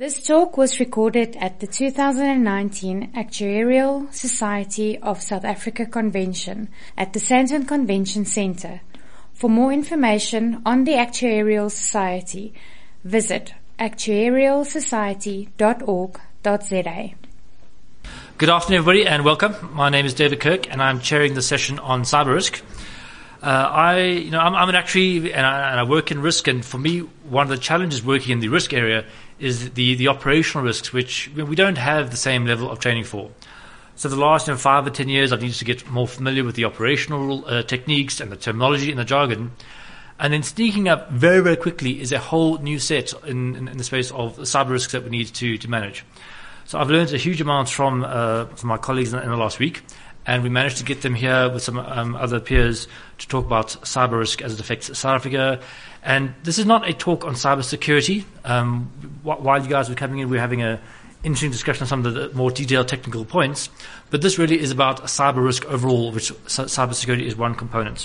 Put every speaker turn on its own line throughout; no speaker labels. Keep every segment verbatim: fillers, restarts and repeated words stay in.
This talk was recorded at the two thousand nineteen Actuarial Society of South Africa Convention at the Sandton Convention Centre. For more information on the Actuarial Society, visit actuarial society dot org dot z a.
Good afternoon, everybody, and welcome. My name is David Kirk, and I'm chairing the session on cyber risk. Uh, I, you know, I'm, I'm an actuary, and I, and I work in risk. And for me, one of the challenges working in the risk area is the the operational risks, which we don't have the same level of training for. So the last you know, five or ten years, I've needed to get more familiar with the operational uh, techniques and the terminology and the jargon. And then sneaking up very, very quickly is a whole new set in, in, in the space of cyber risks that we need to, to manage. So I've learned a huge amount from, uh, from my colleagues in, in the last week, and we managed to get them here with some um, other peers to talk about cyber risk as it affects South Africa. And this is not a talk on cyber security. Um, wh- while you guys were coming in, we were having an interesting discussion on some of the more detailed technical points. But this really is about cyber risk overall, which c- cyber security is one component.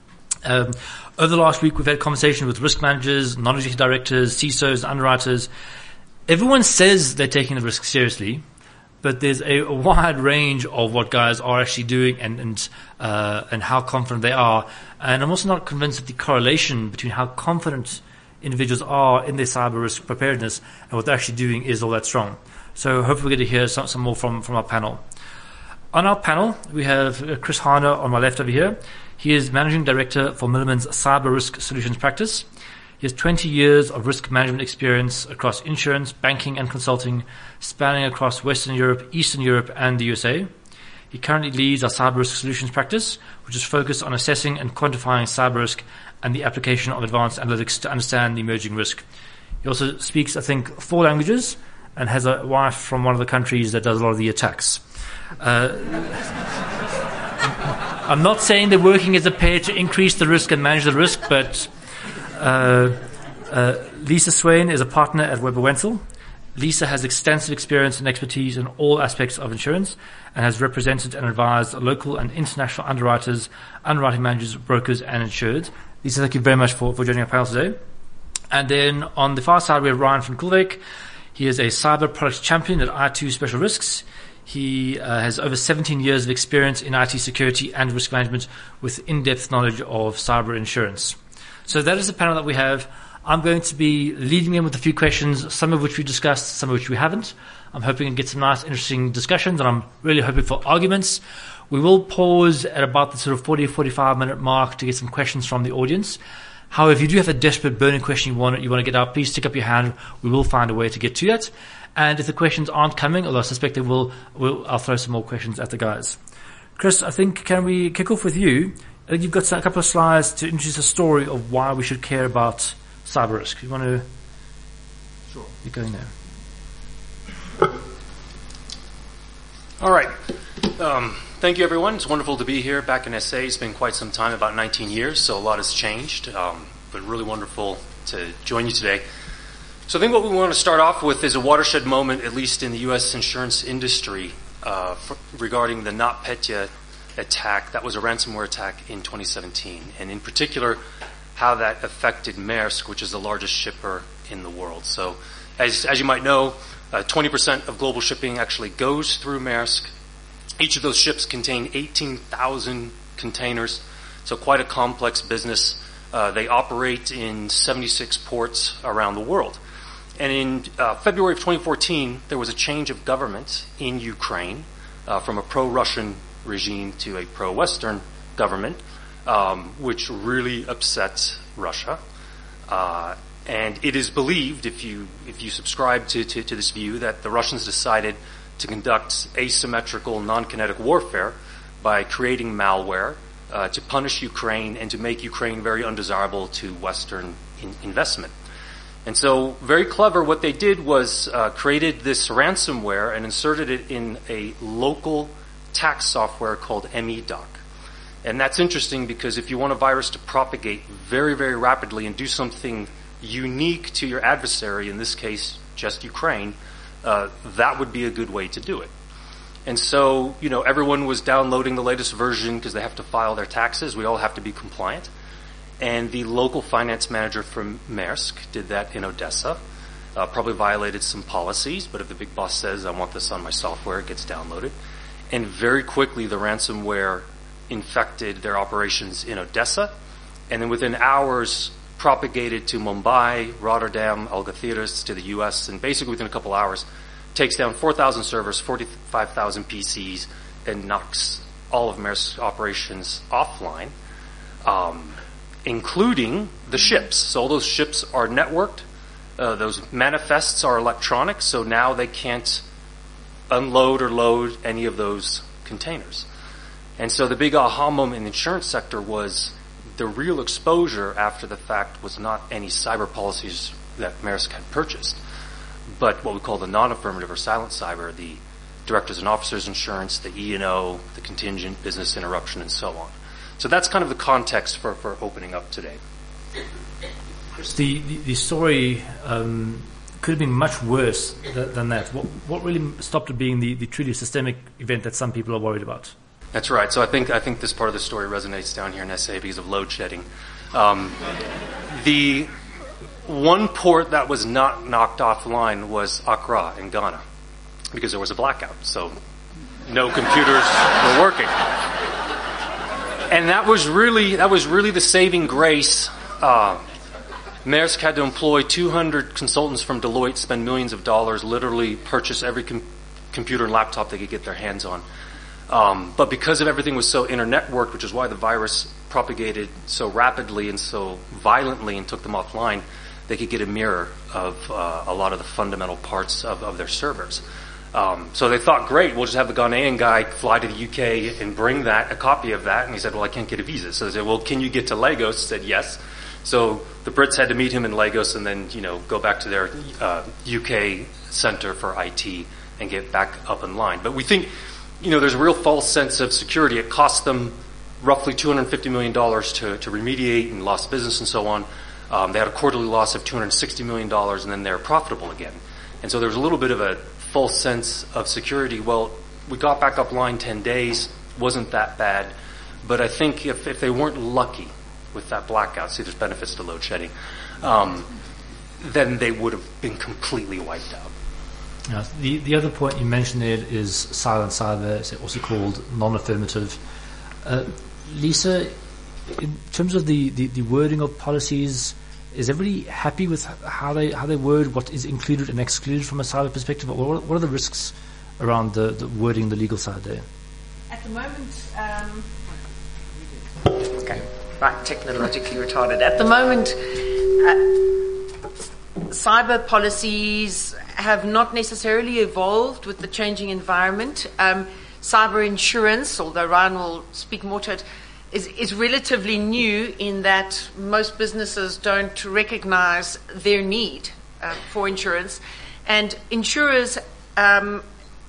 Um, over the last week, we've had conversations with risk managers, non-executive directors, C I S Os, underwriters. Everyone says they're taking the risk seriously, but there's a, a wide range of what guys are actually doing and and, uh, and how confident they are. And I'm also not convinced that the correlation between how confident individuals are in their cyber risk preparedness and what they're actually doing is all that strong. So hopefully we're going to hear some, some more from, from our panel. On our panel, we have Chris Harner on my left over here. He is Managing Director for Milliman's Cyber Risk Solutions Practice. He has twenty years of risk management experience across insurance, banking and consulting, spanning across Western Europe, Eastern Europe and the U S A. He currently leads our Cyber Risk Solutions Practice, which is focused on assessing and quantifying cyber risk and the application of advanced analytics to understand the emerging risk. He also speaks, I think, four languages and has a wife from one of the countries that does a lot of the attacks. Uh, I'm not saying they're working as a pair to increase the risk and manage the risk, but uh, uh, Lisa Swain is a partner at Weber Wenzel. Lisa has extensive experience and expertise in all aspects of insurance and has represented and advised local and international underwriters, underwriting managers, brokers, and insureds. Lisa, thank you very much for, for joining our panel today. And then on the far side, we have Ryan van Kulwijk. He is a cyber products champion at I two Special Risks. He uh, has over seventeen years of experience in I T security and risk management with in-depth knowledge of cyber insurance. So that is the panel that we have. I'm going to be leading in with a few questions, some of which we discussed, some of which we haven't. I'm hoping to get some nice, interesting discussions, and I'm really hoping for arguments. We will pause at about the sort of forty, forty-five minute mark to get some questions from the audience. However, if you do have a desperate burning question you want, you want to get out, please stick up your hand. We will find a way to get to that. And if the questions aren't coming, although I suspect they will, we'll, I'll throw some more questions at the guys. Chris, I think, can we kick off with you? I think you've got a couple of slides to introduce a story of why we should care about cyber risk. You want to?
Sure.
You're going there.
All right. Um, thank you, everyone. It's wonderful to be here back in S A. It's been quite some time, about nineteen years, so a lot has changed, um, but really wonderful to join you today. So I think what we want to start off with is a watershed moment, at least in the U S insurance industry, uh, for, regarding the NotPetya attack. That was a ransomware attack in twenty seventeen, and in particular, how that affected Maersk, which is the largest shipper in the world. So as, as you might know, uh, twenty percent of global shipping actually goes through Maersk. Each of those ships contain eighteen thousand containers, so quite a complex business. Uh, they operate in seventy-six ports around the world. And in uh, February of twenty fourteen, there was a change of government in Ukraine uh, from a pro-Russian regime to a pro-Western government, um, which really upsets Russia. Uh, and it is believed, if you if you subscribe to, to, to this view, that the Russians decided to conduct asymmetrical, non-kinetic warfare by creating malware uh, to punish Ukraine and to make Ukraine very undesirable to Western in- investment. And so, very clever, what they did was uh, created this ransomware and inserted it in a local tax software called M E D O C. And that's interesting because if you want a virus to propagate very, very rapidly and do something unique to your adversary, in this case, just Ukraine, uh, that would be a good way to do it. And so, you know, everyone was downloading the latest version because they have to file their taxes. We all have to be compliant. And the local finance manager from Maersk did that in Odessa. uh, probably violated some policies, but if the big boss says, I want this on my software, it gets downloaded. And very quickly, the ransomware infected their operations in Odessa, and then within hours propagated to Mumbai, Rotterdam, Algeciras, to the U S, and basically within a couple hours takes down four thousand servers, forty-five thousand P Cs, and knocks all of Maersk's operations offline, um, including the ships. So all those ships are networked. Uh, those manifests are electronic, so now they can't unload or load any of those containers. And so the big aha moment in the insurance sector was the real exposure after the fact was not any cyber policies that Maersk had purchased, but what we call the non-affirmative or silent cyber, the directors and officers insurance, the E and O, the contingent, business interruption, and so on. So that's kind of the context for, for opening up today.
The, the, the story um, could have been much worse th- than that. What, what really stopped it being the, the truly systemic event that some people are worried about?
That's right. So I think I think this part of the story resonates down here in S A because of load shedding. Um, the one port that was not knocked offline was Accra in Ghana because there was a blackout. So no computers were working. And that was really that was really the saving grace. Uh, Maersk had to employ two hundred consultants from Deloitte, spend millions of dollars, literally purchase every com- computer and laptop they could get their hands on. Um, but because of everything was so internetworked, which is why the virus propagated so rapidly and so violently and took them offline, they could get a mirror of uh, a lot of the fundamental parts of, of their servers. Um, so they thought, great, we'll just have the Ghanaian guy fly to the U K and bring that, a copy of that. And he said, well, I can't get a visa. So they said, well, can you get to Lagos? He said, yes. So the Brits had to meet him in Lagos and then, you know, go back to their uh, U K center for I T and get back up in line. But we think, you know, there's a real false sense of security. It cost them roughly two hundred fifty million dollars to, to remediate and lost business and so on. Um, they had a quarterly loss of two hundred sixty million dollars and then they're profitable again. And so there was a little bit of a false sense of security. Well, we got back up line ten days, wasn't that bad. But I think if, if they weren't lucky with that blackout, see there's benefits to load shedding, um, then they would have been completely wiped out.
Yeah, the, the other point you mentioned there is silent cyber, it's also called non-affirmative. Uh, Lisa, in terms of the, the, the wording of policies, is everybody happy with how they how they word what is included and excluded from a cyber perspective? What, what are the risks around the, the wording, the legal side there?
At the moment, um, okay, right, technologically retarded. At the moment, uh, cyber policies have not necessarily evolved with the changing environment. Um, cyber insurance, although Ryan will speak more to it, is, is relatively new in that most businesses don't recognize their need uh, for insurance. And insurers um,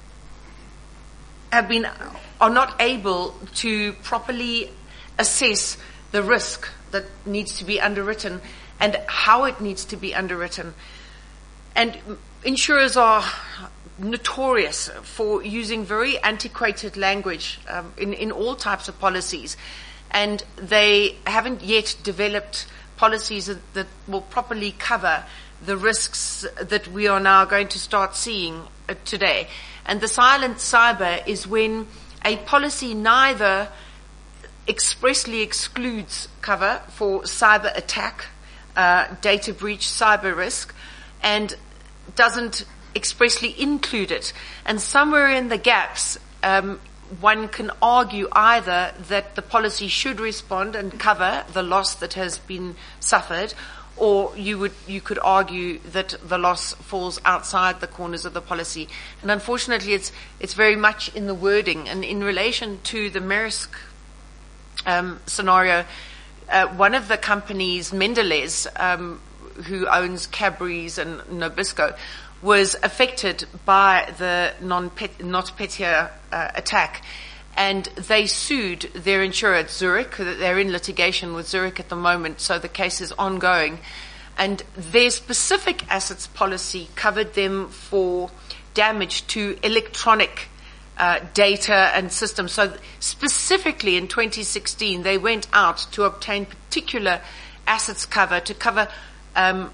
have been are not able to properly assess the risk that needs to be underwritten and how it needs to be underwritten. And insurers are notorious for using very antiquated language um, in, in all types of policies. And they haven't yet developed policies that, that will properly cover the risks that we are now going to start seeing uh, today. And the silent cyber is when a policy neither expressly excludes cover for cyber attack, uh, data breach, cyber risk, and doesn't expressly include it. And somewhere in the gaps, um, one can argue either that the policy should respond and cover the loss that has been suffered, or you would you could argue that the loss falls outside the corners of the policy. And unfortunately, it's it's very much in the wording. And in relation to the Maersk um, scenario, uh, one of the companies, Mendelez, um, who owns Cadbury's and Nabisco, was affected by the NotPetya uh, attack, and they sued their insurer, Zurich. They're in litigation with Zurich at the moment, so the case is ongoing. And their specific assets policy covered them for damage to electronic uh, data and systems. So specifically in twenty sixteen, they went out to obtain particular assets cover to cover um,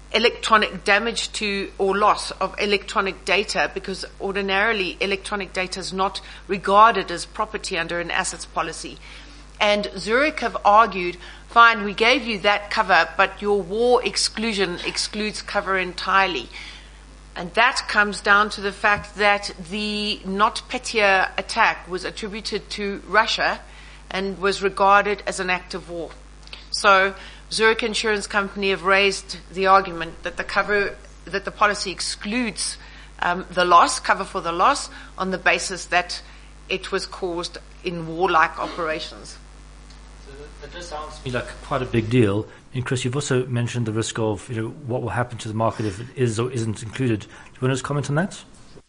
electronic damage to or loss of electronic data, because ordinarily electronic data is not regarded as property under an assets policy. And Zurich have argued, fine, we gave you that cover, but your war exclusion excludes cover entirely. And that comes down to the fact that the NotPetya attack was attributed to Russia and was regarded as an act of war. So Zurich Insurance Company have raised the argument that the cover, that the policy excludes um, the loss, cover for the loss, on the basis that it was caused in warlike operations.
So that does sound to me like quite a big deal. And Chris, you've also mentioned the risk of, you know, what will happen to the market if it is or isn't included. Do you want to just comment on that?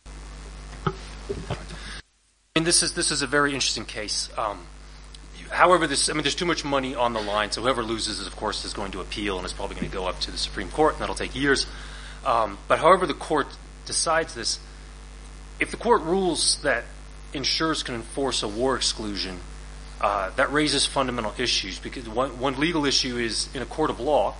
And this is this is a very interesting case. Um, However, this, I mean, there's too much money on the line, so whoever loses, of course, is going to appeal, and it's probably going to go up to the Supreme Court, and that'll take years. Um, but however the court decides this, if the court rules that insurers can enforce a war exclusion, uh, that raises fundamental issues, because one, one legal issue is, in a court of law,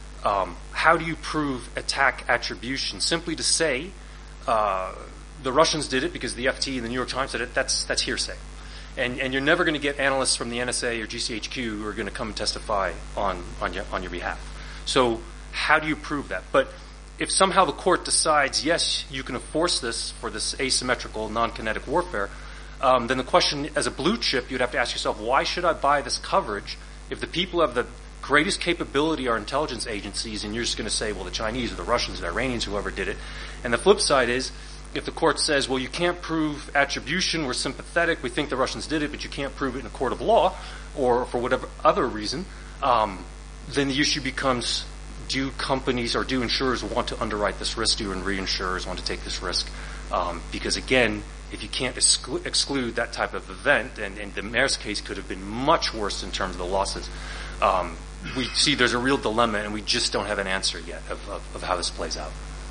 um, how do you prove attack attribution? Simply to say uh, the Russians did it because the F T and the New York Times did it, that's, that's hearsay. And, and you're never going to get analysts from the N S A or G C H Q who are going to come and testify on, on, your, on your behalf. So how do you prove that? But if somehow the court decides, yes, you can enforce this for this asymmetrical, non-kinetic warfare, um, then the question, as a blue chip, you'd have to ask yourself, why should I buy this coverage if the people who have the greatest capability are intelligence agencies, and you're just going to say, well, the Chinese or the Russians or the Iranians, whoever did it. And the flip side is, if the court says, well, you can't prove attribution, we're sympathetic, we think the Russians did it, but you can't prove it in a court of law, or for whatever other reason, um, then the issue becomes, do companies or do insurers want to underwrite this risk? Do reinsurers want to take this risk? Um, because again, if you can't exclu- exclude that type of event, and, and the Maersk case could have been much worse in terms of the losses, um, we see there's a real dilemma, and we just don't have an answer yet of, of, of how this plays out.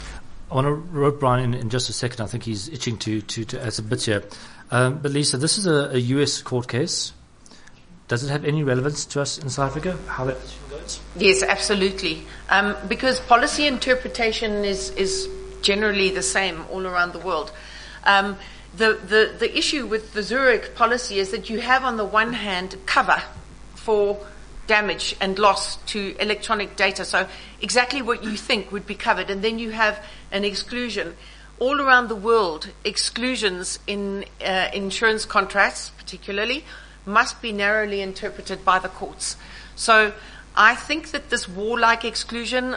I want to rope Brian in, in just a second. I think he's itching to, to, to add some bits here. Um, but Lisa, this is a, a U S court case. Does it have any relevance to us in South Africa, how that goes?
Yes, absolutely. Um, because policy interpretation is, is generally the same all around the world. Um, the, the, the issue with the Zurich policy is that you have on the one hand cover for damage and loss to electronic data. So exactly what you think would be covered. And then you have an exclusion. All around the world, exclusions in uh, insurance contracts particularly must be narrowly interpreted by the courts. So I think that this warlike exclusion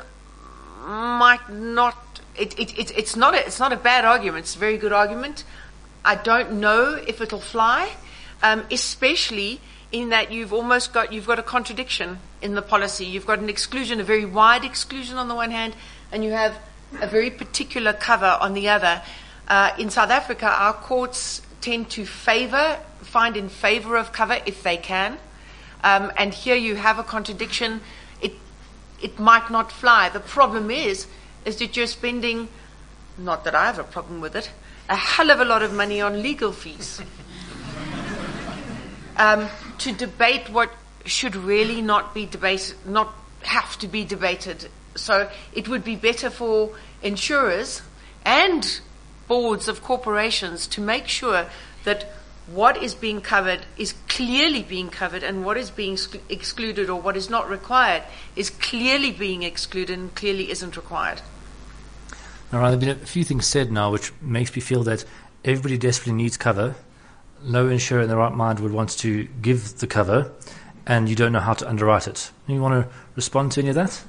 might not, it, it, it, it's not a, it's not a bad argument. It's a very good argument. I don't know if it'll fly, um, especially in that you've almost got, you've got a contradiction in the policy. You've got an exclusion, a very wide exclusion on the one hand, and you have a very particular cover on the other. Uh, in South Africa, our courts tend to favor, find in favor of cover if they can. Um, and here you have a contradiction. It, it might not fly. The problem is, is that you're spending, not that I have a problem with it, a hell of a lot of money on legal fees. Um, to debate what should really not be debated, not have to be debated. So it would be better for insurers and boards of corporations to make sure that what is being covered is clearly being covered, and what is being sc- excluded or what is not required is clearly being excluded and clearly isn't required.
Now, there have been a few things said now which makes me feel that everybody desperately needs cover. No insurer in their right mind would want to give the cover, and you don't know how to underwrite it. You want to respond to any of that?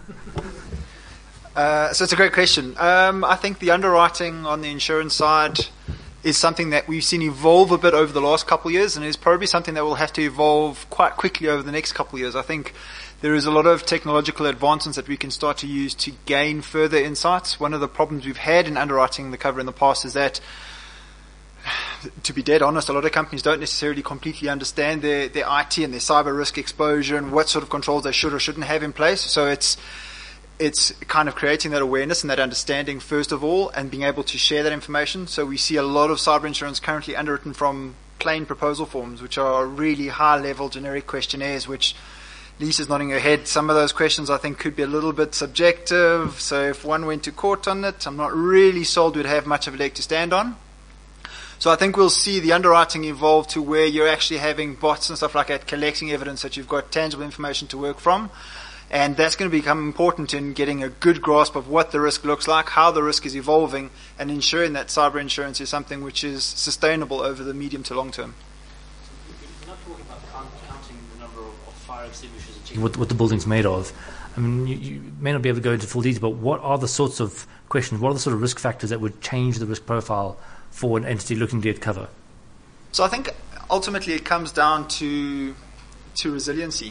Uh, so it's a great question. Um, I think the underwriting on the insurance side is something that we've seen evolve a bit over the last couple of years, and is probably something that will have to evolve quite quickly over the next couple of years. I think there is a lot of technological advancements that we can start to use to gain further insights. One of the problems we've had in underwriting the cover in the past is that, to be dead honest, a lot of companies don't necessarily completely understand their, their I T and their cyber risk exposure and what sort of controls they should or shouldn't have in place. So it's it's kind of creating that awareness and that understanding first of all, and being able to share that information. So we see a lot of cyber insurance currently underwritten from plain proposal forms, which are really high-level generic questionnaires, which Lisa's nodding her head. Some of those questions I think could be a little bit subjective. So if one went to court on it, I'm not really sold we'd have much of a leg to stand on. So I think we'll see the underwriting evolve to where you're actually having bots and stuff like that collecting evidence that you've got tangible information to work from. And that's going to become important in getting a good grasp of what the risk looks like, how the risk is evolving, and ensuring that cyber insurance is something which is sustainable over the medium to long term.
We're not talking about counting the number of, of fire extinguishers and what, what the building's made of. I mean, you, you may not be able to go into full detail, but what are the sorts of questions, what are the sort of risk factors that would change the risk profile for an entity looking to get cover?
So I think ultimately it comes down to to resiliency.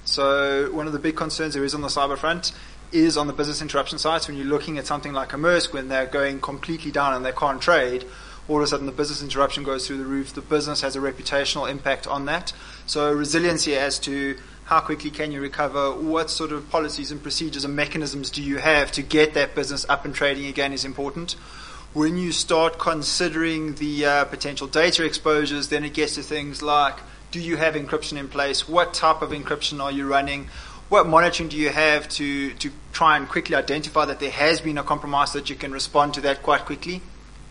So one of the big concerns there is on the cyber front is on the business interruption side. So when you're looking at something like a Maersk, when they're going completely down and they can't trade, all of a sudden the business interruption goes through the roof. The business has a reputational impact on that. So resiliency as to how quickly can you recover, what sort of policies and procedures and mechanisms do you have to get that business up and trading again is important. When you start considering the uh, potential data exposures, then it gets to things like, do you have encryption in place? What type of encryption are you running? What monitoring do you have to, to try and quickly identify that there has been a compromise so that you can respond to that quite quickly?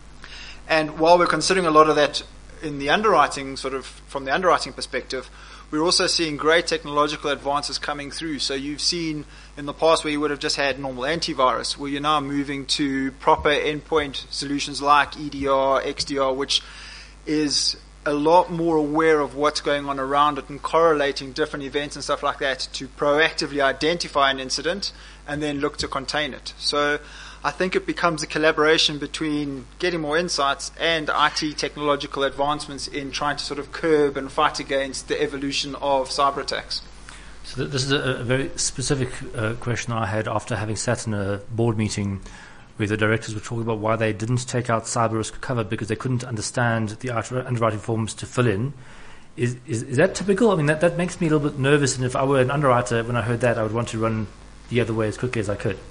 And while we're considering a lot of that in the underwriting, sort of from the underwriting perspective, we're also seeing great technological advances coming through. So you've seen in the past where you would have just had normal antivirus, where you're now moving to proper endpoint solutions like E D R, X D R, which is a lot more aware of what's going on around it and correlating different events and stuff like that to proactively identify an incident and then look to contain it. So I think it becomes a collaboration between getting more insights and I T technological advancements in trying to sort of curb and fight against the evolution of cyber attacks.
So this is a, a very specific uh, question I had after having sat in a board meeting where the directors were talking about why they didn't take out cyber risk cover because they couldn't understand the underwriting forms to fill in. Is, is is that typical? I mean, that, that makes me a little bit nervous, and if I were an underwriter, when I heard that, I would want to run the other way as quickly as I could.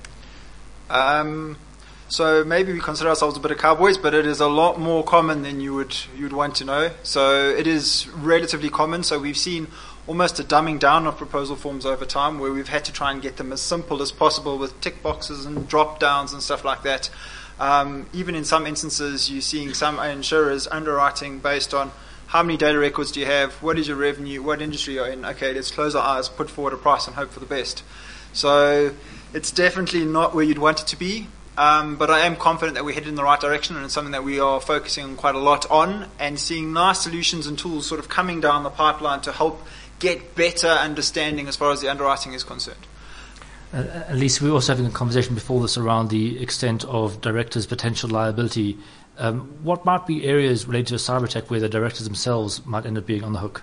Um, so maybe we consider ourselves a bit of cowboys, but it is a lot more common than you would you would want to know. So it is relatively common. So we've seen almost a dumbing down of proposal forms over time, where we've had to try and get them as simple as possible with tick boxes and drop downs and stuff like that. Um, even in some instances, you're seeing some insurers underwriting based on how many data records do you have, what is your revenue, what industry you're in. Okay, let's close our eyes, put forward a price, and hope for the best. So it's definitely not where you'd want it to be. Um, but I am confident that we're headed in the right direction, and it's something that we are focusing quite a lot on and seeing nice solutions and tools sort of coming down the pipeline to help get better understanding as far as the underwriting is concerned.
Uh, at least we were also having a conversation before this around the extent of directors' potential liability. Um, what might be areas related to a cyber attack where the directors themselves might end up being on the hook?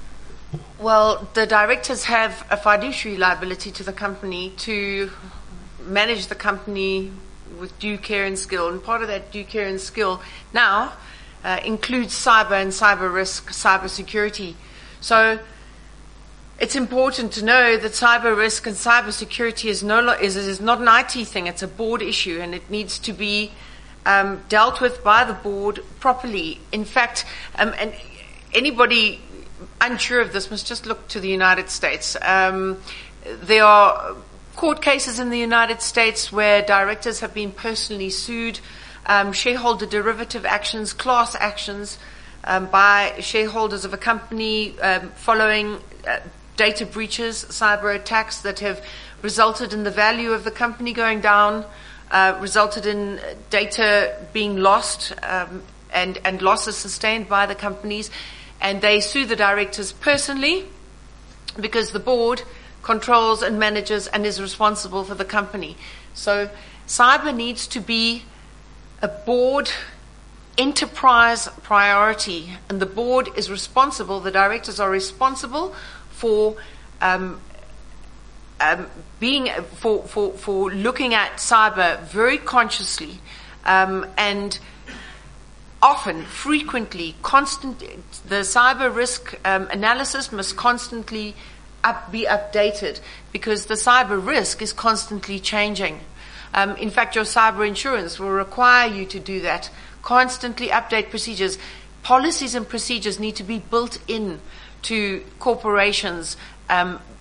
Well, the directors have a fiduciary liability to the company to manage the company with due care and skill, and part of that due care and skill now uh, includes cyber and cyber risk, cyber security. So it's important to know that cyber risk and cyber security is, no, is, is not an I T thing. It's a board issue, and it needs to be um, dealt with by the board properly. In fact, um, and anybody unsure of this must just look to the United States. Um, there are court cases in the United States where directors have been personally sued, um, shareholder derivative actions, class actions um, by shareholders of a company um, following uh, data breaches, cyber attacks that have resulted in the value of the company going down, uh, resulted in data being lost um, and, and losses sustained by the companies. And they sue the directors personally because the board controls and manages and is responsible for the company. So cyber needs to be a board enterprise priority, and the board is responsible, the directors are responsible for um, um, being for, for, for looking at cyber very consciously um, and often, frequently, constant. The cyber risk um, analysis must constantly up, be updated because the cyber risk is constantly changing. Um, in fact, your cyber insurance will require you to do that. Constantly update procedures. Policies and procedures need to be built in to corporations um,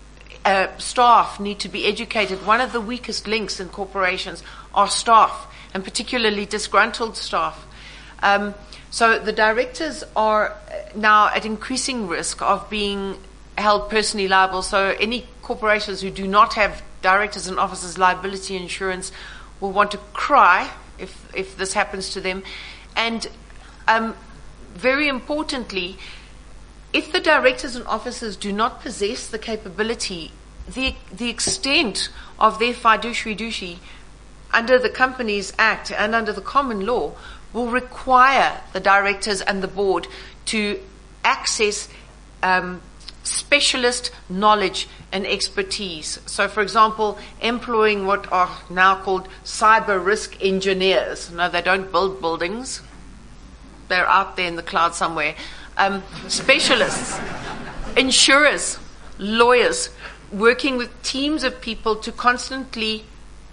uh, staff need to be educated. One of the weakest links in corporations are staff, and particularly disgruntled staff. Um, so the directors are now at increasing risk of being held personally liable. So any corporations who do not have directors and officers liability insurance will want to cry if if this happens to them. And um, very importantly, if the directors and officers do not possess the capability, the the extent of their fiduciary duty under the Companies Act and under the common law will require the directors and the board to access um, specialist knowledge and expertise. So, for example, employing what are now called cyber risk engineers. No, they don't build buildings. They're out there in the cloud somewhere. Um, specialists, insurers, lawyers, working with teams of people to constantly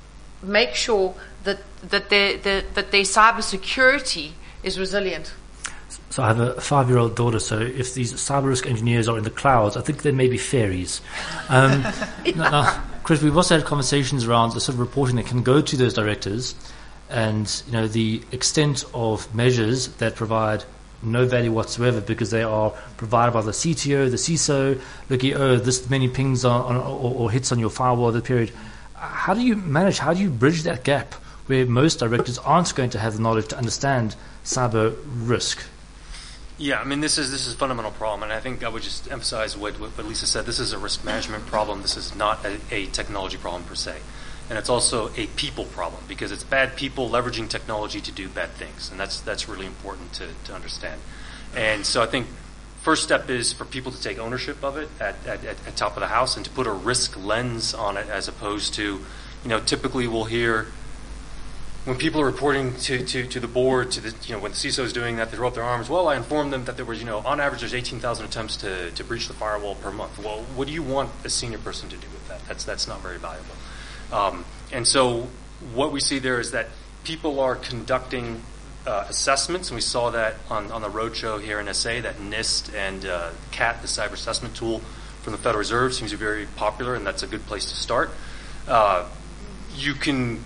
make sure that that their that, that their cybersecurity is resilient.
So I have a five-year-old daughter, so if these cyber risk engineers are in the clouds, I think they may be fairies. Um, now, now, Chris, we've also had conversations around the sort of reporting that can go to those directors and, you know, the extent of measures that provide no value whatsoever because they are provided by the C T O, the C I S O, looking, oh, this many pings on, on, or, or hits on your firewall at the period. How do you manage, how do you bridge that gap where most directors aren't going to have the knowledge to understand cyber risk?
Yeah, I mean, this is this is a fundamental problem, and I think I would just emphasize what, what Lisa said. This is a risk management problem. This is not a, a technology problem per se. And it's also a people problem because it's bad people leveraging technology to do bad things, and that's that's really important to, to understand. And so I think first step is for people to take ownership of it at, at, at top of the house and to put a risk lens on it as opposed to, you know, typically we'll hear when people are reporting to, to, to the board, to the, you know, when the C I S O is doing that, they throw up their arms. Well, I informed them that there was, you know, on average, there's eighteen thousand attempts to, to breach the firewall per month. Well, what do you want a senior person to do with that? That's that's not very valuable. Um, and so what we see there is that people are conducting uh, assessments, and we saw that on, on the roadshow here in S A, that NIST and uh, C A T, the cyber assessment tool from the Federal Reserve, seems to be very popular, and that's a good place to start. Uh, you can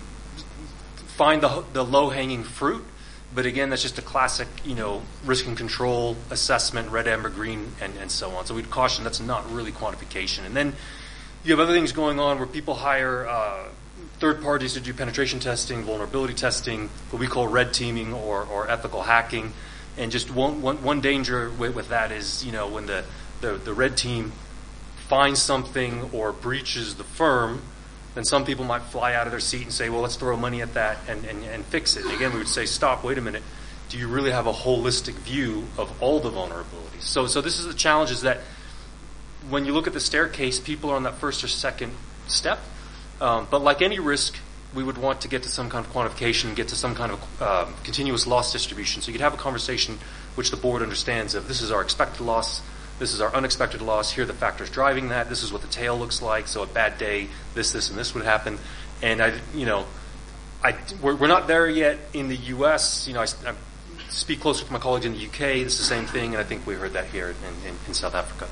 find the, the low-hanging fruit, but again, that's just a classic, you know, risk and control assessment, red, amber, green, and, and so on. So we'd caution that's not really quantification. And then you have other things going on where people hire uh, third parties to do penetration testing, vulnerability testing, what we call red teaming or, or ethical hacking. And just one, one, one danger with, with that is, you know, when the, the, the red team finds something or breaches the firm, then some people might fly out of their seat and say, well, let's throw money at that and, and, and fix it. And again, we would say, stop, wait a minute. Do you really have a holistic view of all the vulnerabilities? So, so this is the challenge, is that when you look at the staircase, people are on that first or second step. Um, but like any risk, we would want to get to some kind of quantification, get to some kind of um, continuous loss distribution. So you could have a conversation which the board understands of, this is our expected loss, this is our unexpected loss, here are the factors driving that, this is what the tail looks like, so a bad day, this, this, and this would happen. And, I, you know, I, we're, we're not there yet in the U S. You know, I, I speak closer to my colleagues in the U K, it's the same thing, and I think we heard that here in, in, in South Africa.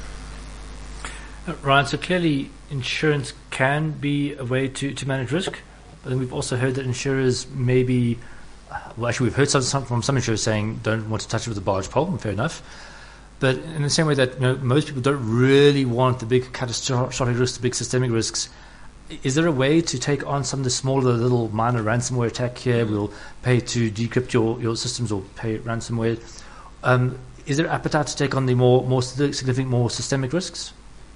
Uh, Ryan, so clearly insurance can be a way to, to manage risk, but then we've also heard that insurers maybe, well, actually we've heard some, some, from some insurers saying don't want to touch it with a barge pole, fair enough. But in the same way that, you know, most people don't really want the big catastrophic risks, the big systemic risks, is there a way to take on some of the smaller little minor ransomware attack here? We'll pay to decrypt your, your systems or pay ransomware. Um, is there appetite to take on the more, more significant, more systemic risks?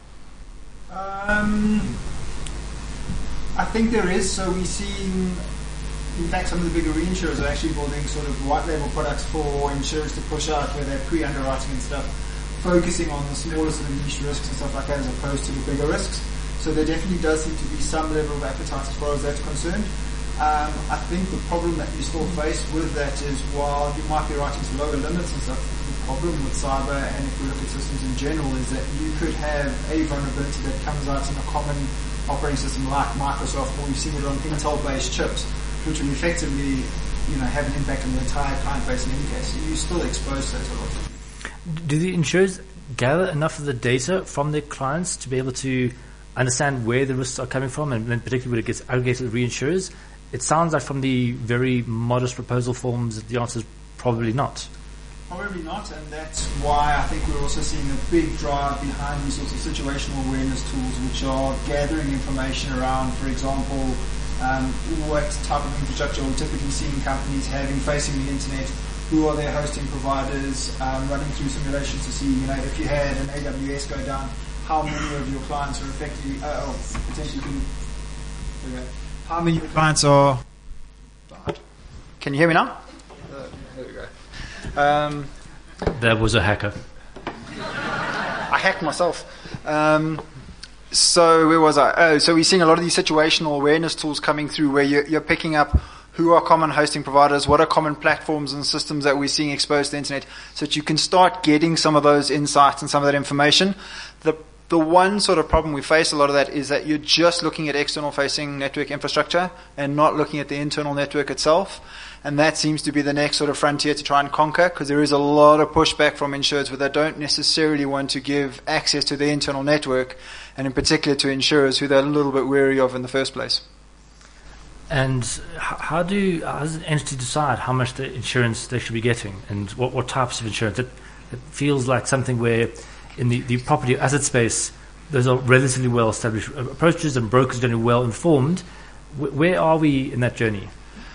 Um, I think there is. So we've seen, in fact, some of the bigger reinsurers are actually building sort of white label products for insurers to push out where they're pre-underwriting and stuff, focusing on the smaller sort of niche risks and stuff like that as opposed to the bigger risks. So there definitely does seem to be some level of appetite as far as that's concerned. Um, I think the problem that you still face with that is while you might be writing to lower limits and stuff, the problem with cyber, and if we look at systems in general, is that you could have a vulnerability that comes out in a common operating system like Microsoft, or we've seen it on Intel-based chips, which will effectively, you know, have an impact on the entire client base in any case. So you're still exposed to that a lot.
Do the insurers gather enough of the data from their clients to be able to understand where the risks are coming from, and then particularly when it gets aggregated with reinsurers? It sounds like from the very modest proposal forms that the answer is probably not.
Probably not, and that's why I think we're also seeing a big drive behind these sorts of situational awareness tools, which are gathering information around, for example, um, what type of infrastructure we're typically seeing companies having facing the internet, who are their hosting providers, um, running through simulations to see, you know, if you had an A W S go down, how many of your clients are effectively, uh, oh, potentially can, okay, how many of your clients are, can you hear me now? Uh, there we go. Um,
that was a hacker.
I hacked myself. Um, so where was I? Oh, so we're seeing a lot of these situational awareness tools coming through where you're, you're picking up who are common hosting providers, what are common platforms and systems that we're seeing exposed to the internet, so that you can start getting some of those insights and some of that information. The The one sort of problem we face a lot of that is that you're just looking at external facing network infrastructure and not looking at the internal network itself. And that seems to be the next sort of frontier to try and conquer, because there is a lot of pushback from insurers where they don't necessarily want to give access to the internal network, and in particular to insurers who they're a little bit wary of in the first place.
And how do how does an entity decide how much the insurance they should be getting, and what, what types of insurance? It, it feels like something where in the, the property asset space, those are relatively well established approaches and brokers are generally well informed. Where are we in that journey?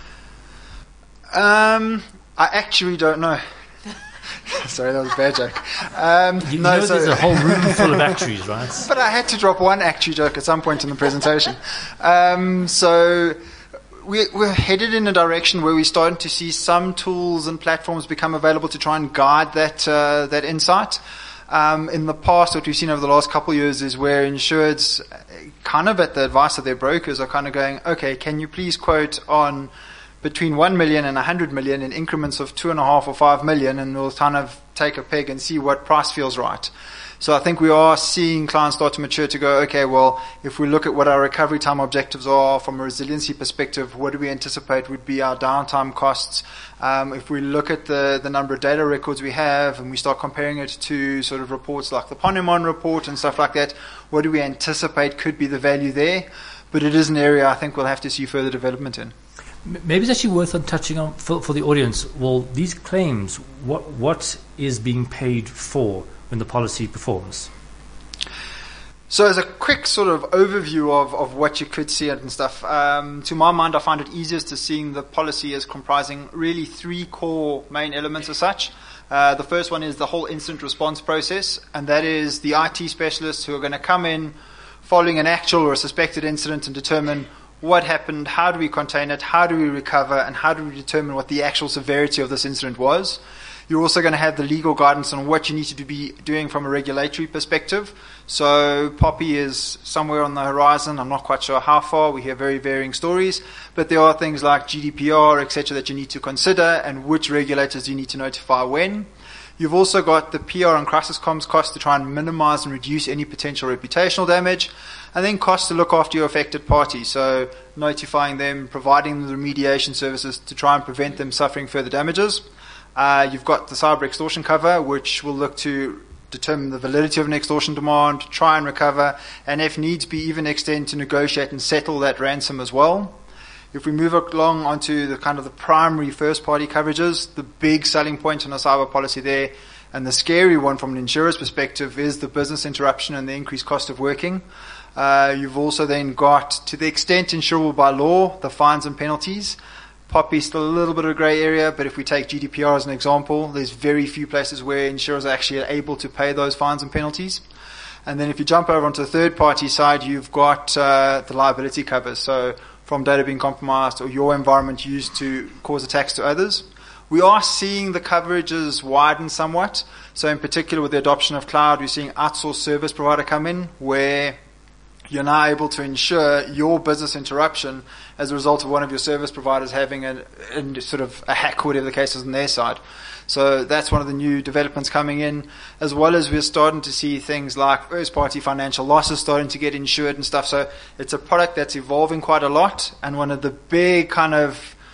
Um, I actually don't know. Sorry, that was a bad joke. Um,
you
no,
know
so
there's a whole room full of actuaries, right?
But I had to drop one actuary joke at some point in the presentation. Um, so we, we're headed in a direction where we're starting to see some tools and platforms become available to try and guide that uh, that insight. Um, in the past, what we've seen over the last couple of years is where insureds, kind of at the advice of their brokers, are kind of going, okay, can you please quote on between one million and one hundred million in increments of two and a half or five million, and we'll kind of take a peg and see what price feels right. So I think we are seeing clients start to mature to go, okay, well, if we look at what our recovery time objectives are from a resiliency perspective, what do we anticipate would be our downtime costs? Um, if we look at the, the number of data records we have and we start comparing it to sort of reports like the Ponemon report and stuff like that, what do we anticipate could be the value there? But it is an area I think we'll have to see further development in.
Maybe it's actually worth on touching on for, for the audience. Well, these claims, what what is being paid for when the policy performs?
So as a quick sort of overview of, of what you could see and stuff, um, to my mind, I find it easiest to seeing the policy as comprising really three core main elements as such. Uh, the first one is the whole incident response process, and that is the I T specialists who are going to come in following an actual or a suspected incident and determine what happened, how do we contain it, how do we recover, and how do we determine what the actual severity of this incident was. You're also going to have the legal guidance on what you need to be doing from a regulatory perspective. So Poppy is somewhere on the horizon. I'm not quite sure how far. We hear very varying stories. But there are things like G D P R, et cetera, that you need to consider, and which regulators you need to notify when. You've also got the P R and crisis comms costs to try and minimize and reduce any potential reputational damage. And then costs to look after your affected party. So notifying them, providing them the remediation services to try and prevent them suffering further damages. Uh, you've got the cyber extortion cover, which will look to determine the validity of an extortion demand, try and recover, and if needs be, even extend to negotiate and settle that ransom as well. If we move along onto the kind of the primary first-party coverages, the big selling point on a cyber policy there, and the scary one from an insurer's perspective, is the business interruption and the increased cost of working. Uh, you've also then got, to the extent insurable by law, the fines and penalties. Poppy's still a little bit of a grey area, but if we take G D P R as an example, there's very few places where insurers are actually able to pay those fines and penalties. And then if you jump over onto the third-party side, you've got uh, the liability covers. So from data being compromised or your environment used to cause attacks to others. We are seeing the coverages widen somewhat. So in particular with the adoption of cloud, we're seeing outsourced service provider come in where you're now able to insure your business interruption as a result of one of your service providers having a, a sort of a hack, whatever the case is on their side. So that's one of the new developments coming in, as well as we're starting to see things like first-party financial losses starting to get insured and stuff. So it's a product that's evolving quite a lot, and one of the big kind of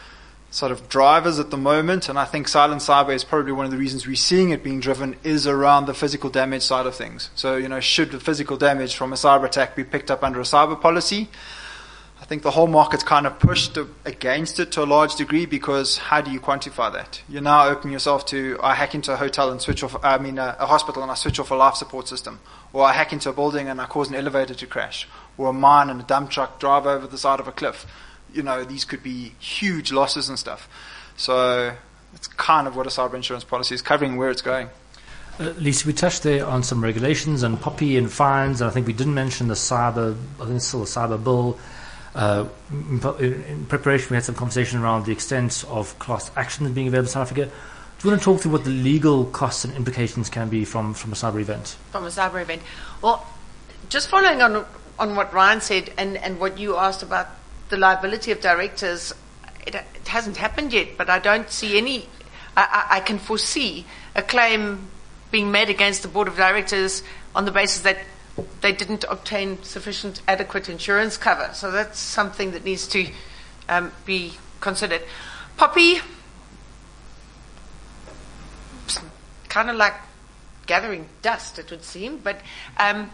sort of drivers at the moment, and I think silent cyber is probably one of the reasons we're seeing it being driven, is around the physical damage side of things. So, you know, should the physical damage from a cyber attack be picked up under a cyber policy? I think the whole market's kind of pushed against it to a large degree, because how do you quantify that? You're now opening yourself to, I hack into a hotel and switch off, I mean a, a hospital and I switch off a life support system, or I hack into a building and I cause an elevator to crash, or a mine and a dump truck drive over the side of a cliff. You know, these could be huge losses and stuff. So it's kind of what a cyber insurance policy is covering, where it's going.
Uh, Lisa, we touched there on some regulations and POPI and fines, and I think we didn't mention the cyber, I think it's still a cyber bill. Uh, in, in preparation, we had some conversation around the extent of class actions being available in South Africa. Do you want to talk through what the legal costs and implications can be from, from a cyber event?
From a cyber event. Well, just following on on what Ryan said and, and what you asked about the liability of directors, it, it hasn't happened yet, but I don't see any, I, I, I can foresee a claim being made against the board of directors on the basis that they didn't obtain sufficient adequate insurance cover. So that's something that needs to um, be considered. POPI, kind of like gathering dust, it would seem, but um,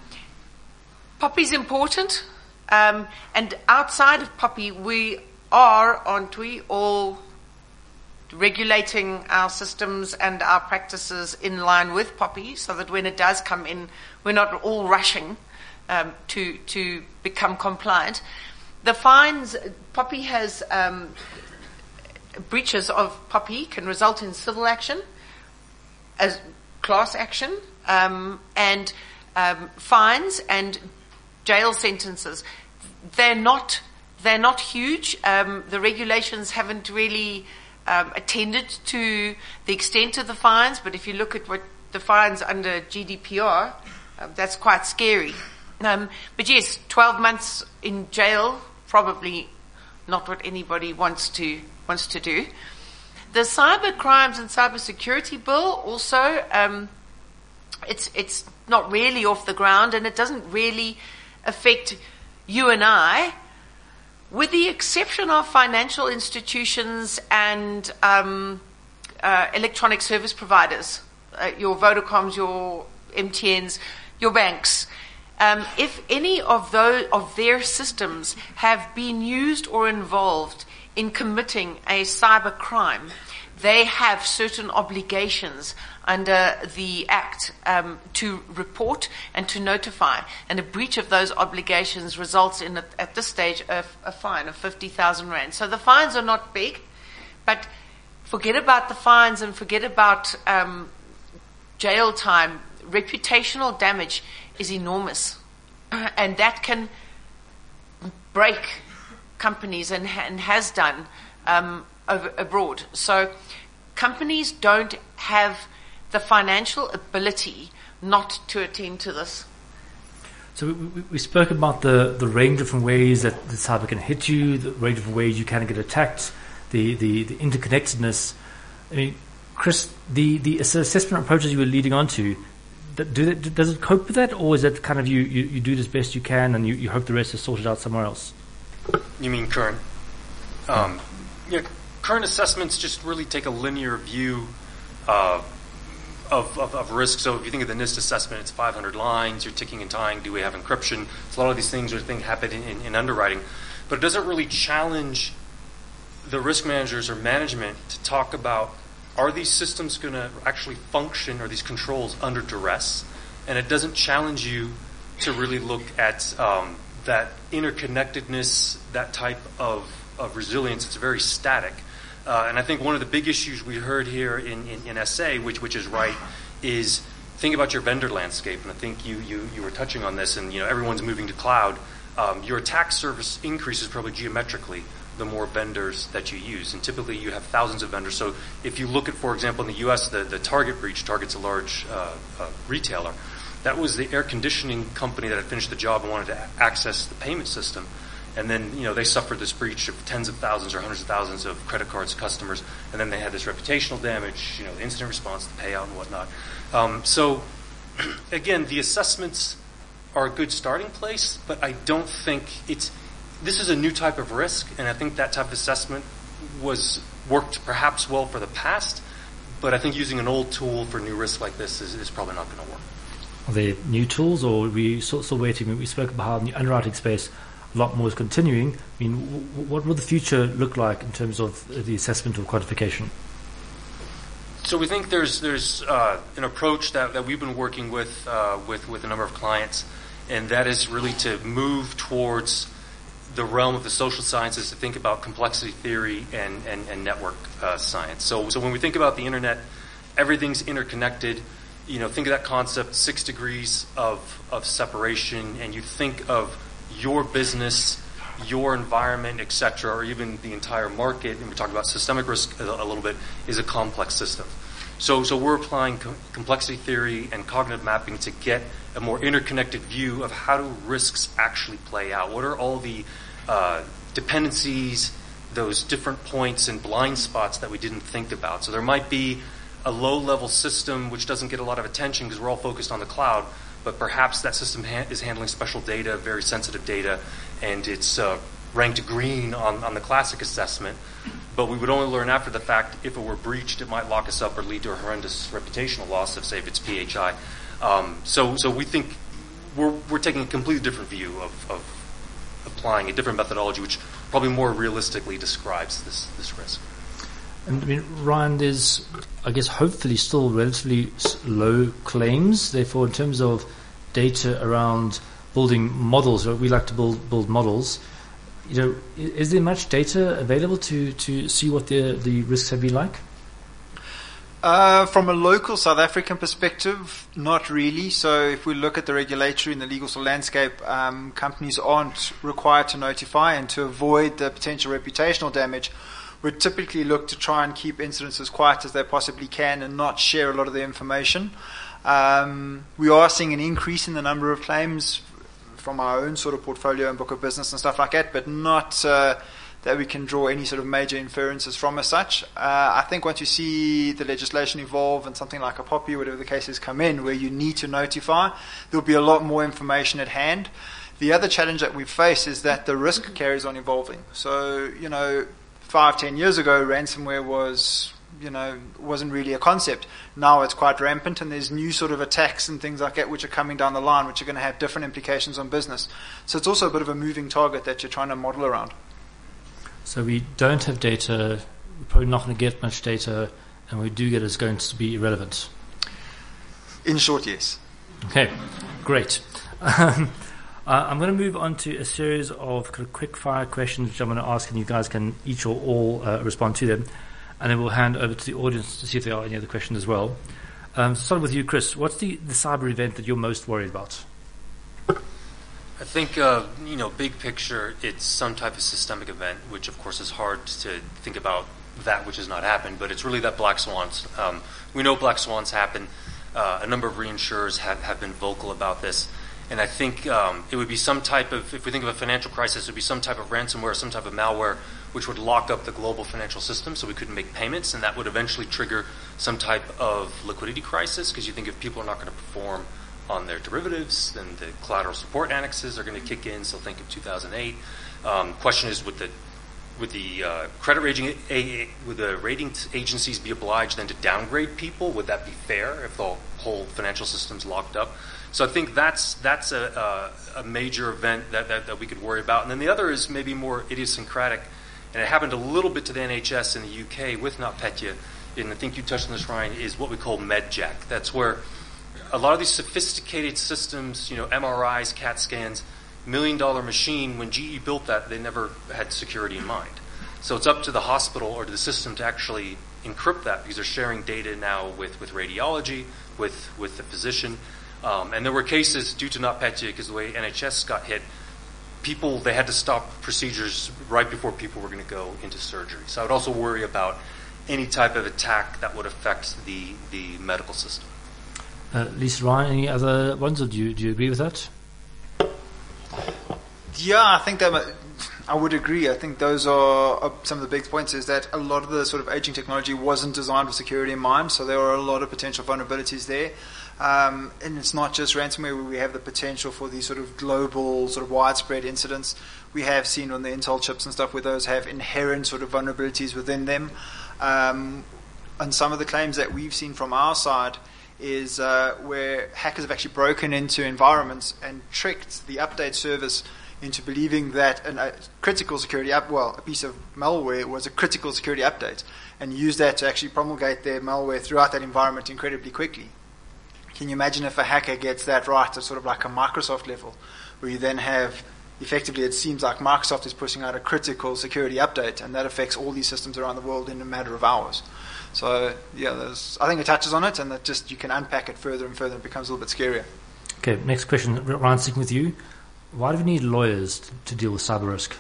POPI is important. Um, and outside of POPI, we are, aren't we, all regulating our systems and our practices in line with POPI, so that when it does come in, we're not all rushing um, to to become compliant. The fines, POPI has um, breaches of POPI can result in civil action, as class action, um, and um, fines and jail sentences. They're not they're not huge. Um, the regulations haven't really um, attended to the extent of the fines, but if you look at what the fines under G D P R, uh, that's quite scary. Um, but yes, twelve months in jail, probably not what anybody wants to wants to do. The Cyber Crimes and Cyber Security Bill also, um, it's it's not really off the ground, and it doesn't really affect you and I, with the exception of financial institutions and um, uh, electronic service providers, uh, your Vodacoms, your M T Ns, your banks. Um, if any of those of their systems have been used or involved in committing a cyber crime, they have certain obligations under the Act um, to report and to notify. And a breach of those obligations results in, a, at this stage, a, a fine of fifty thousand rand. So the fines are not big, but forget about the fines and forget about um, jail time. Reputational damage is enormous, and that can break companies and, and has done um, over, abroad. So companies don't have the financial ability not to attend to this.
So we, we spoke about the, the range of different ways that the cyber can hit you, the range of ways you can get attacked, the, the, the interconnectedness. I mean, Chris, the, the assessment approaches you were leading on to, do it, does it cope with that, or is it kind of you, you, you do it as best you can and you, you hope the rest is sorted out somewhere else?
You mean current? Um, yeah, current assessments just really take a linear view uh, of, of, of risk. So if you think of the NIST assessment, it's five hundred lines, you're ticking and tying, do we have encryption? So a lot of these things are things happen in, in, in underwriting. But it doesn't really challenge the risk managers or management to talk about, are these systems going to actually function, or these controls under duress? And it doesn't challenge you to really look at um, that interconnectedness, that type of, of resilience. It's very static. Uh, and I think one of the big issues we heard here in, in, in S A, which which is right, is think about your vendor landscape. And I think you, you, you were touching on this, and you know everyone's moving to cloud. Um, your attack surface increases probably geometrically the more vendors that you use. And typically you have thousands of vendors. So if you look at, for example, in the U S, the, the Target breach, Target's a large uh, uh, retailer. That was the air conditioning company that had finished the job and wanted to access the payment system. And then, you know, they suffered this breach of tens of thousands or hundreds of thousands of credit cards, customers. And then they had this reputational damage, you know, the incident response, the payout and whatnot. Um, so, again, the assessments are a good starting place, but I don't think it's, this is a new type of risk, and I think that type of assessment was worked perhaps well for the past, but I think using an old tool for new risk like this is, is probably not going to work.
Are there new tools, or are we still, still waiting? We spoke about how in the underwriting space a lot more is continuing. I mean, w- what will the future look like in terms of the assessment or quantification?
So we think there's there's uh, an approach that, that we've been working with, uh, with with a number of clients, and that is really to move towards the realm of the social sciences to think about complexity theory and, and, and network uh, science. So so when we think about the internet, everything's interconnected. You know, think of that concept, six degrees of, of separation, and you think of your business, your environment, et cetera, or even the entire market, and we talk about systemic risk a, a little bit, is a complex system. So so we're applying com- complexity theory and cognitive mapping to get a more interconnected view of how do risks actually play out. What are all the uh, dependencies, those different points and blind spots that we didn't think about? So there might be a low-level system which doesn't get a lot of attention because we're all focused on the cloud, but perhaps that system ha- is handling special data, very sensitive data, and it's uh, ranked green on, on the classic assessment. But we would only learn after the fact if it were breached, it might lock us up or lead to a horrendous reputational loss of, say, if it's P H I. Um, so, so we think we're we're taking a completely different view of, of applying a different methodology, which probably more realistically describes this this risk.
And I mean, Ryan, there's, I guess, hopefully still relatively low claims. Therefore, in terms of data around building models, we like to build build models. You know, is there much data available to, to see what the the risks have been like?
Uh, from a local South African perspective, not really. So if we look at the regulatory and the legal landscape, um, companies aren't required to notify, and to avoid the potential reputational damage, we typically look to try and keep incidents as quiet as they possibly can and not share a lot of the information. Um, we are seeing an increase in the number of claims from our own sort of portfolio and book of business and stuff like that, but not uh, that we can draw any sort of major inferences from as such. Uh, I think once you see the legislation evolve and something like a POPI, whatever the cases come in, where you need to notify, there'll be a lot more information at hand. The other challenge that we face is that the risk carries on evolving. So, you know, five, ten years ago, ransomware was, you know, wasn't really a concept. Now it's quite rampant, and there's new sort of attacks and things like that which are coming down the line, which are going to have different implications on business. So it's also a bit of a moving target that you're trying to model around.
So we don't have data, we're probably not going to get much data, and we do get it's going to be irrelevant.
In short, yes.
Okay, great. Um, uh, I'm going to move on to a series of kind of quick-fire questions which I'm going to ask, and you guys can each or all uh, respond to them. And then we'll hand over to the audience to see if there are any other questions as well. Um, starting with you, Chris, what's the, the cyber event that you're most worried about?
I think, uh, you know, big picture, it's some type of systemic event, which of course is hard to think about that which has not happened, but it's really that black swans. Um, we know black swans happen. Uh, a number of reinsurers have, have been vocal about this. And I think um, it would be some type of, if we think of a financial crisis, it would be some type of ransomware, some type of malware, which would lock up the global financial system so we couldn't make payments, and that would eventually trigger some type of liquidity crisis, because you think if people are not going to perform on their derivatives, then the collateral support annexes are going to kick in. So think of two thousand eight. Um, question is, would the would the uh, credit rating a, a, would the rating agencies be obliged then to downgrade people? Would that be fair if the whole financial system's locked up? So I think that's that's a, a, a major event that, that that we could worry about. And then the other is maybe more idiosyncratic, and it happened a little bit to the N H S in the U K with NotPetya, and I think you touched on this, Ryan, is what we call MedJack. That's where a lot of these sophisticated systems, you know, M R Is, CAT scans, million dollar machine, when G E built that, they never had security in mind. So it's up to the hospital or to the system to actually encrypt that, because they're sharing data now with, with radiology, with, with the physician. Um, and there were cases due to NotPetya, because the way N H S got hit, people, they had to stop procedures right before people were going to go into surgery. So I would also worry about any type of attack that would affect the, the medical system.
Uh, Lisa, Ryan, any other ones, or do you, do you agree with that?
Yeah, I think that I would agree. I think those are, are some of the big points, is that a lot of the sort of aging technology wasn't designed with security in mind, so there are a lot of potential vulnerabilities there. Um, and it's not just ransomware where we have the potential for these sort of global, sort of widespread incidents. We have seen on the Intel chips and stuff where those have inherent sort of vulnerabilities within them. Um, and some of the claims that we've seen from our side is uh, where hackers have actually broken into environments and tricked the update service into believing that an, a critical security up, well, a piece of malware was a critical security update, and use that to actually promulgate their malware throughout that environment incredibly quickly. Can you imagine if a hacker gets that right at sort of like a Microsoft level, where you then have, effectively, it seems like Microsoft is pushing out a critical security update, and that affects all these systems around the world in a matter of hours. So, yeah, there's, I think it touches on it, and that just you can unpack it further and further, and it becomes a little bit scarier.
Okay, next question. Ryan, sticking with you. Why do we need lawyers to, to deal with cyber risk?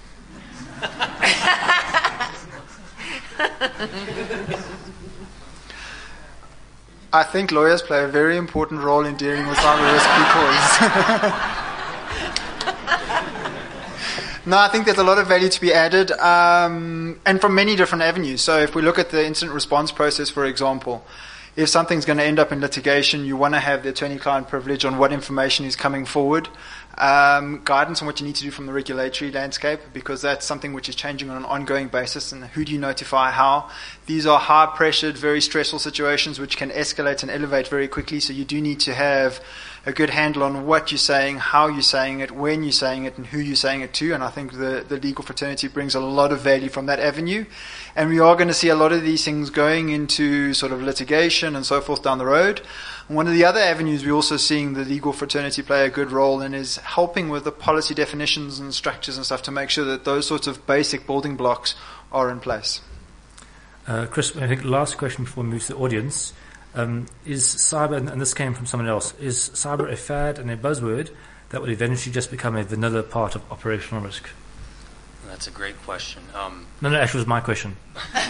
I think lawyers play a very important role in dealing with cyber risk because... No, I think there's a lot of value to be added, um, and from many different avenues. So if we look at the incident response process, for example, if something's going to end up in litigation, you want to have the attorney-client privilege on what information is coming forward, um, guidance on what you need to do from the regulatory landscape, because that's something which is changing on an ongoing basis, and who do you notify how. These are high-pressured, very stressful situations which can escalate and elevate very quickly, so you do need to have a good handle on what you're saying, how you're saying it, when you're saying it, and who you're saying it to. And I think the, the legal fraternity brings a lot of value from that avenue. And we are going to see a lot of these things going into sort of litigation and so forth down the road. And one of the other avenues we're also seeing the legal fraternity play a good role in is helping with the policy definitions and structures and stuff to make sure that those sorts of basic building blocks are in place.
Uh, Chris, I think last question before we move to the audience. Um, is cyber, and this came from someone else, is cyber a fad and a buzzword that will eventually just become a vanilla part of operational risk?
That's a great question. Um,
no, no, actually it was my question.
Well,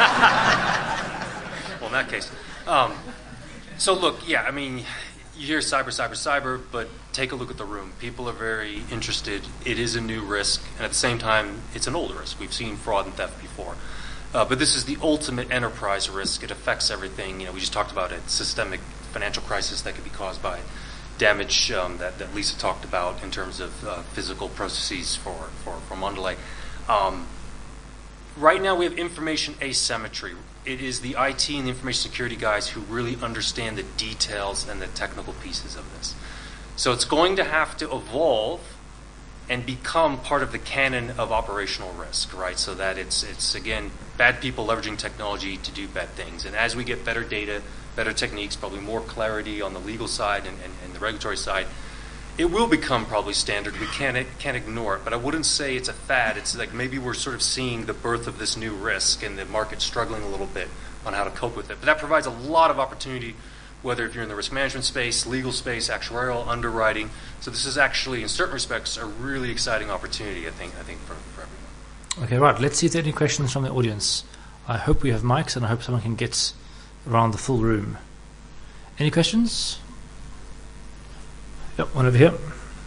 in that case. Um, so look, yeah, I mean, you hear cyber, cyber, cyber, but take a look at the room. People are very interested. It is a new risk, and at the same time, it's an old risk. We've seen fraud and theft before. Uh, but this is the ultimate enterprise risk. It affects everything. You know, we just talked about a systemic financial crisis that could be caused by damage um, that, that Lisa talked about in terms of uh, physical processes for, for, for Mondelez. Um, right now we have information asymmetry. It is the I T and the information security guys who really understand the details and the technical pieces of this. So it's going to have to evolve and become part of the canon of operational risk, right? So that it's, it's again, bad people leveraging technology to do bad things. And as we get better data, better techniques, probably more clarity on the legal side and, and, and the regulatory side, it will become probably standard. We can't, can't ignore it. But I wouldn't say it's a fad. It's like maybe we're sort of seeing the birth of this new risk and the market struggling a little bit on how to cope with it. But that provides a lot of opportunity, whether if you're in the risk management space, legal space, actuarial, underwriting. So this is actually, in certain respects, a really exciting opportunity, I think, I think for, for everyone.
Okay, right. Let's see if there are any questions from the audience. I hope we have mics, and I hope someone can get around the full room. Any questions? Yep, one over here.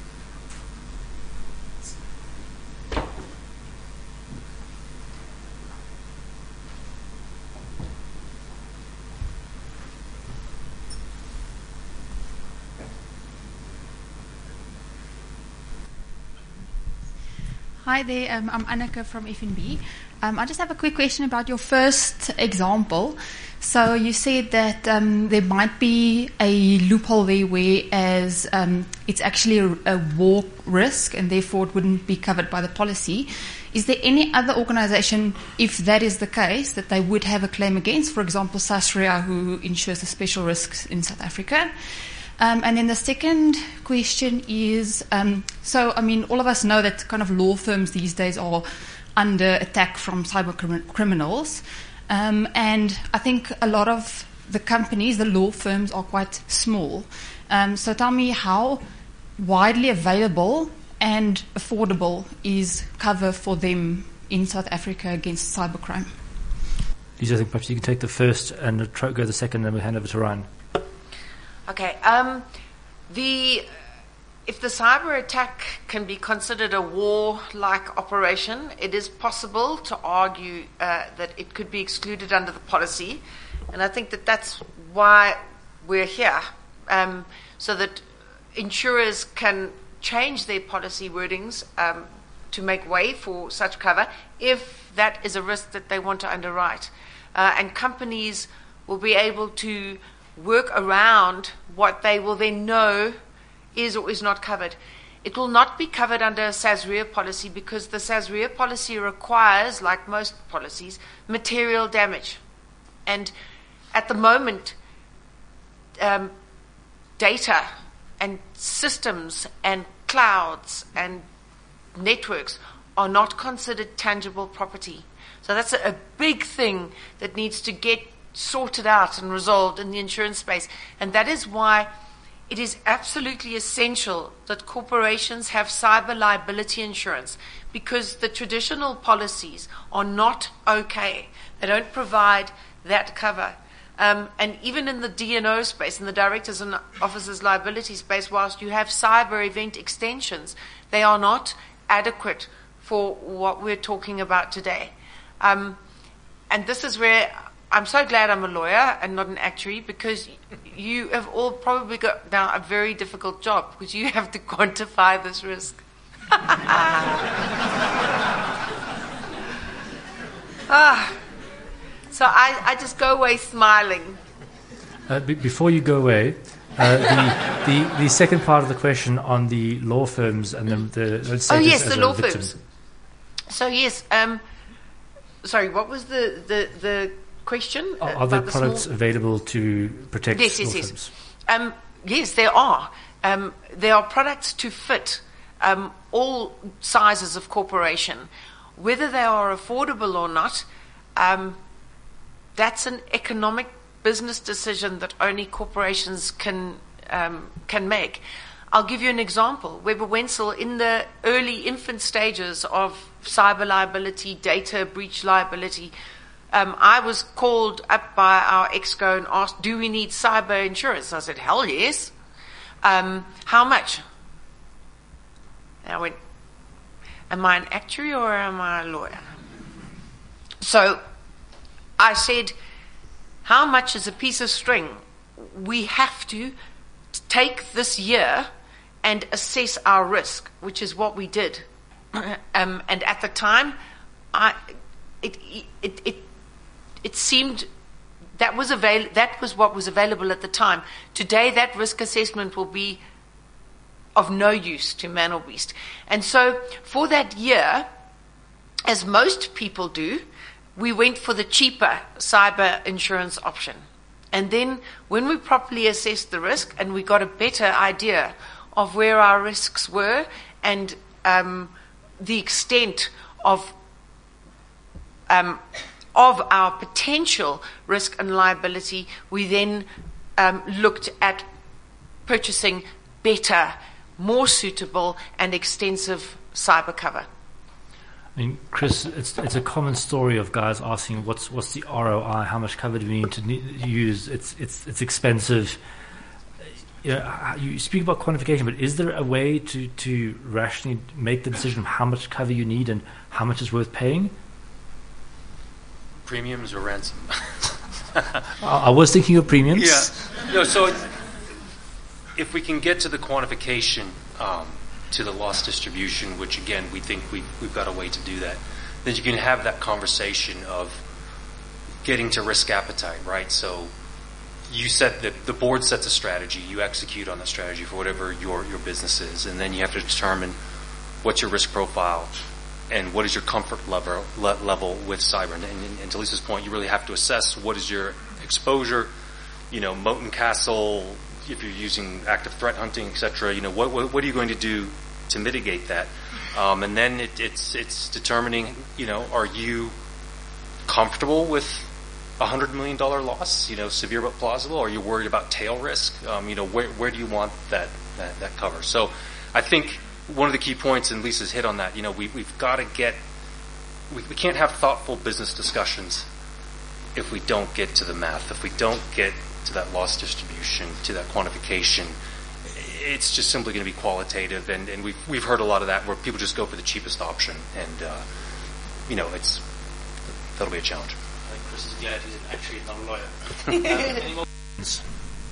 Hi there, um, I'm Anneke from F N B. Um, I just have a quick question about your first example. So you said that um, there might be a loophole there whereas um, it's actually a, a war risk and therefore it wouldn't be covered by the policy. Is there any other organization, if that is the case, that they would have a claim against? For example, Sasria, who insures the special risks in South Africa. Um, and then the second question is, um, so, I mean, all of us know that kind of law firms these days are under attack from cyber crim- criminals. Um, and I think a lot of the companies, the law firms, are quite small. Um, so tell me how widely available and affordable is cover for them in South Africa against cybercrime?
Lisa, I think perhaps you can take the first and try, go the second, and then we'll hand over to Ryan.
Okay. Um, the if the cyber attack can be considered a war-like operation, it is possible to argue uh, that it could be excluded under the policy. And I think that that's why we're here, um, so that insurers can change their policy wordings um, to make way for such cover if that is a risk that they want to underwrite. Uh, and companies will be able to work around what they will then know is or is not covered. It will not be covered under a SASRIA policy because the SASRIA policy requires, like most policies, material damage. And at the moment, um, data and systems and clouds and networks are not considered tangible property. So that's a, a big thing that needs to get sorted out and resolved in the insurance space. And that is why it is absolutely essential that corporations have cyber liability insurance, because the traditional policies are not okay. They don't provide that cover. Um, and even in the D and O space, in the directors and officers liability space, whilst you have cyber event extensions, they are not adequate for what we're talking about today. Um, and this is where I'm so glad I'm a lawyer and not an actuary, because you have all probably got now a very difficult job because you have to quantify this risk. ah, so I, I just go away smiling.
Uh, b- before you go away, uh, the, the the second part of the question on the law firms and the, the let's say
oh yes,
as
the
a
law
victim.
firms. So yes, um, sorry, what was the the, the question?
Are, are there
the
products
small...
available to protect
yes,
law
yes, yes.
firms?
Um, yes, there are. Um, there are products to fit um, all sizes of corporation. Whether they are affordable or not, um, that's an economic business decision that only corporations can um, can make. I'll give you an example. Weber Wenzel, in the early infant stages of cyber liability, data breach liability, Um, I was called up by our exco and asked, do we need cyber insurance? And I said, hell yes. Um, how much? And I went, am I an actuary or am I a lawyer? So I said, how much is a piece of string? We have to take this year and assess our risk, which is what we did. um, and at the time, I, it, it, it, It seemed that was avail- that was what was available at the time. Today, that risk assessment will be of no use to man or beast. And so for that year, as most people do, we went for the cheaper cyber insurance option. And then when we properly assessed the risk and we got a better idea of where our risks were and um, the extent of um, of our potential risk and liability, we then um, looked at purchasing better, more suitable and extensive cyber cover.
I mean, Chris, it's it's a common story of guys asking what's what's the R O I, how much cover do we need to ne- use? It's it's it's expensive. You know, you speak about quantification, but is there a way to, to rationally make the decision of how much cover you need and how much is worth paying?
Premiums or ransom?
I was thinking of premiums.
Yeah. No, so if we can get to the quantification, um, to the loss distribution, which again we think we, we've got a way to do that, then you can have that conversation of getting to risk appetite, right? So you set the, the board sets a strategy, you execute on the strategy for whatever your, your business is, and then you have to determine what's your risk profile and what is your comfort level le- level with cyber. And, and, and to Lisa's point, you really have to assess what is your exposure, you know, moat and castle, if you're using active threat hunting, et cetera. You know, what, what what are you going to do to mitigate that? Um, and then it, it's it's determining, you know, are you comfortable with a hundred million dollar loss? You know, severe but plausible. Or are you worried about tail risk? Um, you know, where where do you want that that, that cover? So, I think one of the key points, and Lisa's hit on that, you know, we, we've got to get, we, we can't have thoughtful business discussions if we don't get to the math, if we don't get to that loss distribution, to that quantification. it's just simply going to be qualitative, and, and we've we've heard a lot of that where people just go for the cheapest option, and uh, you know, it's that'll be a challenge.
I think Chris is glad he's actually not a lawyer. um, any more questions?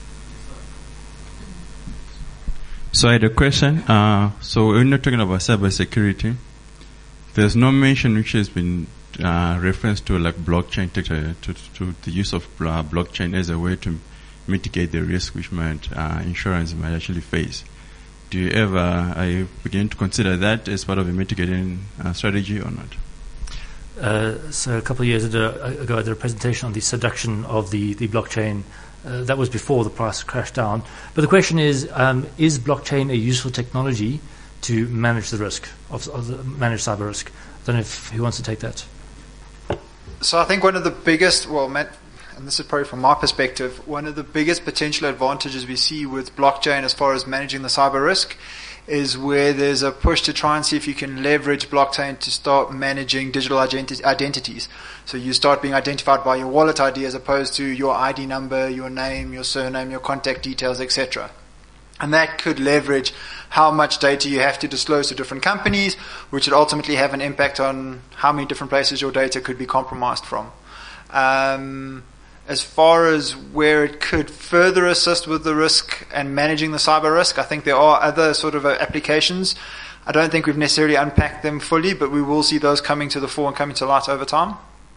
So I had a question. Uh, so when you're talking about cybersecurity, there's no mention which has been uh, reference to like blockchain, to, to, to the use of uh, blockchain as a way to mitigate the risk which might uh, insurance might actually face. Do you ever are you beginning to consider that as part of a mitigating uh, strategy or not?
Uh, so a couple of years ago, I did a presentation on the seduction of the, the blockchain. Uh, that was before the price crashed down. But the question is, um, is blockchain a useful technology to manage the risk, of, of the, manage cyber risk? I don't know if who wants to take that.
So I think one of the biggest, well, and this is probably from my perspective, one of the biggest potential advantages we see with blockchain as far as managing the cyber risk is where there's a push to try and see if you can leverage blockchain to start managing digital identi- identities. So you start being identified by your wallet I D as opposed to your I D number, your name, your surname, your contact details, et cetera. And that could leverage how much data you have to disclose to different companies, which would ultimately have an impact on how many different places your data could be compromised from. Um, As far as where it could further assist with the risk and managing the cyber risk, I think there are other sort of applications. I don't think we've necessarily unpacked them fully, but we will see those coming to the fore and coming to light over time.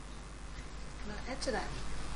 Can I add to that?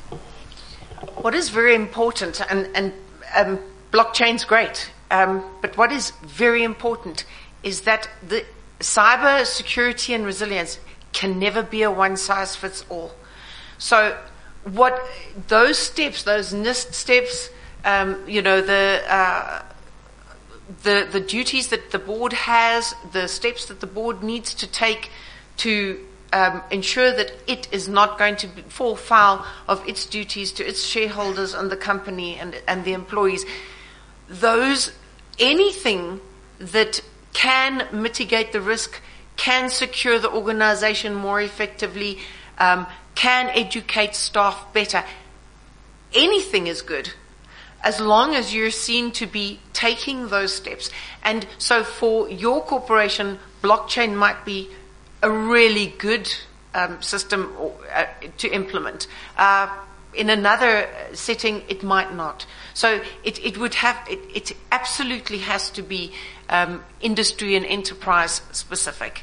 What is very important, and, and um, blockchain's great, um, but what is very important is that the cyber security and resilience can never be a one-size-fits-all. So what those steps, those NIST steps, um, you know, the uh, the the duties that the board has, the steps that the board needs to take to um, ensure that it is not going to fall foul of its duties to its shareholders and the company and and the employees. Those anything that can mitigate the risk, can secure the organization more effectively, um, can educate staff better. Anything is good as long as you're seen to be taking those steps. And so for your corporation, blockchain might be a really good um, system uh, to implement. Uh, in another setting, it might not. So it, it would have, it, it absolutely has to be um, industry and enterprise specific.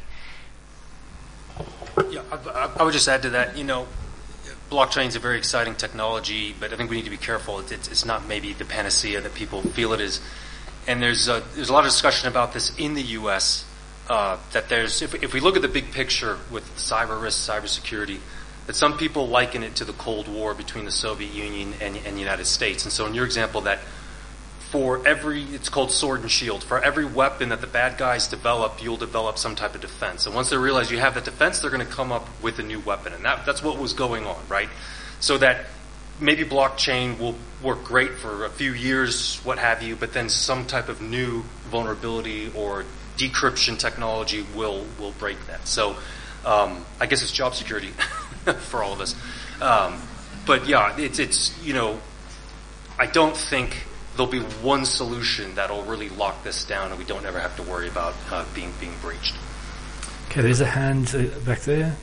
Yeah, I, I would just add to that, you know, blockchain is a very exciting technology, but I think we need to be careful. It's, it's not maybe the panacea that people feel it is. And there's a, there's a lot of discussion about this in the U S, uh, that there's, if, if we look at the big picture with cyber risk, cybersecurity, that some people liken it to the Cold War between the Soviet Union and, and the United States. And so in your example, that for every, it's called sword and shield, for every weapon that the bad guys develop, you'll develop some type of defense. And once they realize you have that defense, they're going to come up with a new weapon. And that, that's what was going on, right? So that maybe blockchain will work great for a few years, what have you, but then some type of new vulnerability or decryption technology will, will break that. So um, I guess it's job security for all of us. Um, but yeah, it's, it's, you know, I don't think there'll be one solution that'll really lock this down and we don't ever have to worry about uh, being being breached.
Okay, there's a hand uh, back there.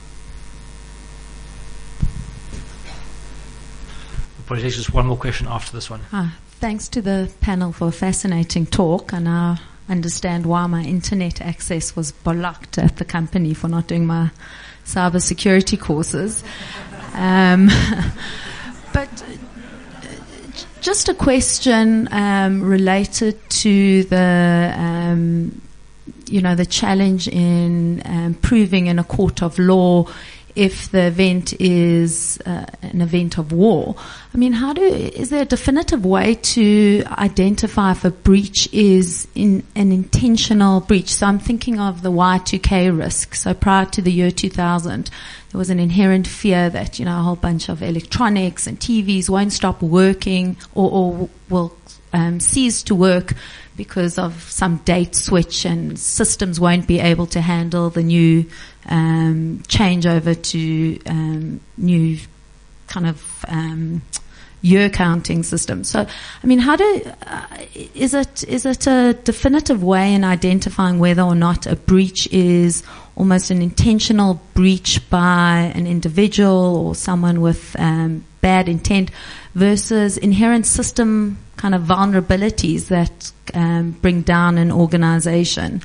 We'll probably take just one more question after this one.
Ah, thanks to the panel for a fascinating talk. I now understand why my internet access was blocked at the company for not doing my cyber security courses. Um, but just a question um, related to the, um, you know, the challenge in um, proving in a court of law if the event is uh, an event of war. I mean, how do is there a definitive way to identify if a breach is in an intentional breach? So I'm thinking of the Y two K risk. So prior to the year two thousand, there was an inherent fear that, you know, a whole bunch of electronics and T Vs won't stop working or, or will um, cease to work because of some date switch, and systems won't be able to handle the new um, changeover to um, new kind of um, year counting system. So, I mean, how do, uh, is it, is it a definitive way in identifying whether or not a breach is almost an intentional breach by an individual or someone with um, bad intent versus inherent system kind of vulnerabilities that um, bring down an organization?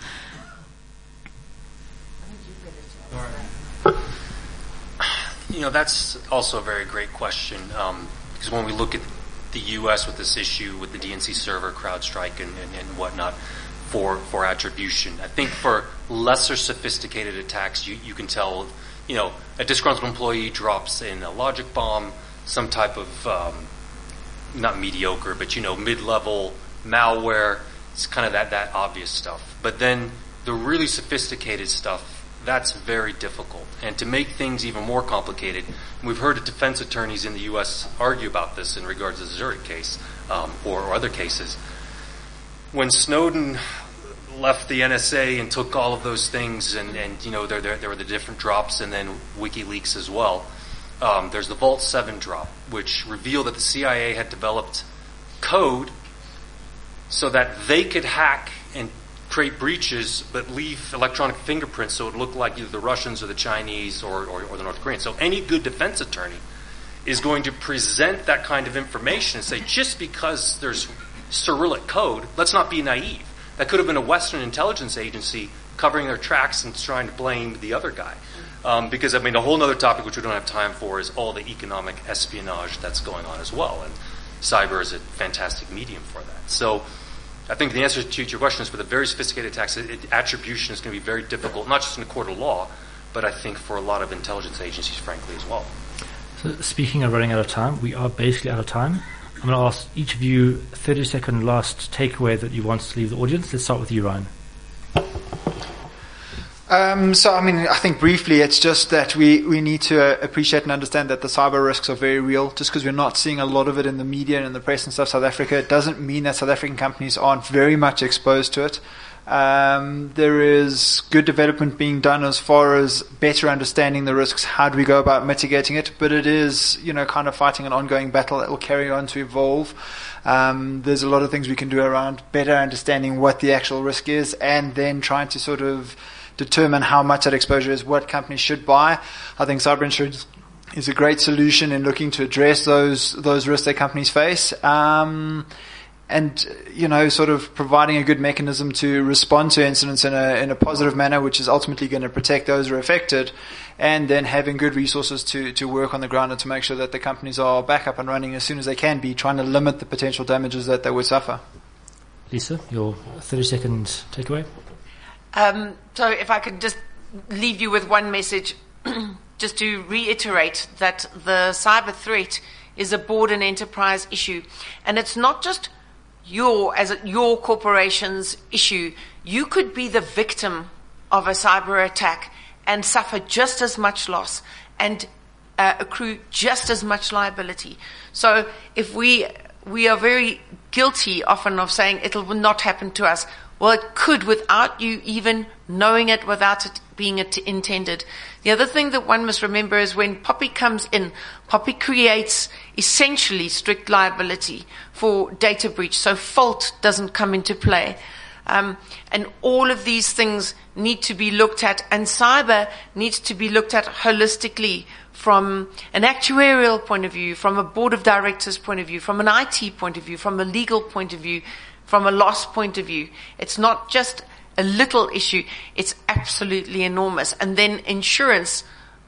You know, that's also a very great question, um, because when we look at the U S with this issue with the D N C server, CrowdStrike, and, and, and whatnot for for attribution, I think for lesser sophisticated attacks, you, you can tell, you know, a disgruntled employee drops in a logic bomb, some type of, um, not mediocre, but, you know, mid-level malware. It's kind of that, that obvious stuff. But then the really sophisticated stuff, that's very difficult. And to make things even more complicated, and we've heard defense attorneys in the U S argue about this in regards to the Zurich case, um, or, or other cases. When Snowden left the N S A and took all of those things, and, and you know, there, there, there were the different drops, and then WikiLeaks as well. Um, there's the Vault seven drop, which revealed that the C I A had developed code so that they could hack and create breaches, but leave electronic fingerprints so it looked like either the Russians or the Chinese or, or, or the North Koreans. So any good defense attorney is going to present that kind of information and say, just because there's Cyrillic code, let's not be naive. That could have been a Western intelligence agency covering their tracks and trying to blame the other guy. Um, because, I mean, a whole other topic which we don't have time for is all the economic espionage that's going on as well. And cyber is a fantastic medium for that. So I think the answer to your question is for the very sophisticated attacks, it, it, attribution is going to be very difficult, not just in a court of law, but I think for a lot of intelligence agencies, frankly, as well.
So speaking of running out of time, we are basically out of time. I'm going to ask each of you a thirty-second last takeaway that you want to leave the audience. Let's start with you, Ryan.
Um, so, I mean, I think briefly, it's just that we, we need to uh, appreciate and understand that the cyber risks are very real. Just because we're not seeing a lot of it in the media and in the press and stuff, South Africa, it doesn't mean that South African companies aren't very much exposed to it. Um, there is good development being done as far as better understanding the risks. How do we go about mitigating it? But it is, you know, kind of fighting an ongoing battle that will carry on to evolve. Um, there's a lot of things we can do around better understanding what the actual risk is, and then trying to sort of determine how much that exposure is, what companies should buy. I think cyber insurance is a great solution in looking to address those those risks that companies face. Um, and, you know, sort of providing a good mechanism to respond to incidents in a in a positive manner, which is ultimately going to protect those who are affected, and then having good resources to, to work on the ground and to make sure that the companies are back up and running as soon as they can be, trying to limit the potential damages that they would suffer.
Lisa, your thirty-second takeaway?
Um, so if I could just leave you with one message, just to reiterate that the cyber threat is a board and enterprise issue. And it's not just your, as a, your corporation's issue. You could be the victim of a cyber attack and suffer just as much loss and uh, accrue just as much liability. So if we, we are very guilty often of saying it will not happen to us. Well, it could without you even knowing it, without it being it intended. The other thing that one must remember is when Poppy comes in, Poppy creates essentially strict liability for data breach, so fault doesn't come into play. Um, and all of these things need to be looked at, and cyber needs to be looked at holistically from an actuarial point of view, from a board of directors point of view, from an I T point of view, from a legal point of view, from a loss point of view. It's not just a little issue, it's absolutely enormous. And then insurance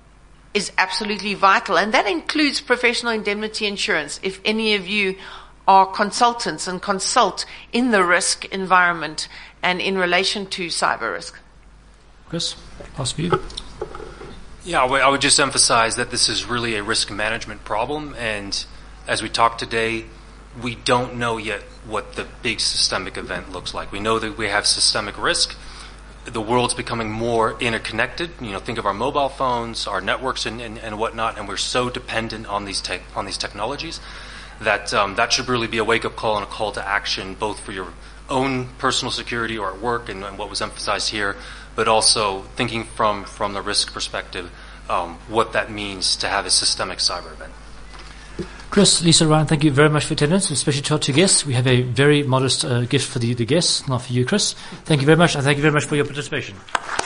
is absolutely vital, and that includes professional indemnity insurance. If any of you are consultants and consult in the risk environment and in relation to cyber risk.
Chris, last for you.
Yeah, I would just emphasize that this is really a risk management problem, and as we talked today, we don't know yet what the big systemic event looks like. We know that we have systemic risk. The world's becoming more interconnected. You know, think of our mobile phones, our networks, and, and, and whatnot, and we're so dependent on these te- on these technologies that um, that should really be a wake-up call and a call to action, both for your own personal security or at work, and, and what was emphasized here, but also thinking from from the risk perspective, um, what that means to have a systemic cyber event.
Chris, Lisa, Ryan, thank you very much for attendance, especially to our two guests. We have a very modest uh, gift for the, the guests, not for you, Chris. Thank you very much, and thank you very much for your participation.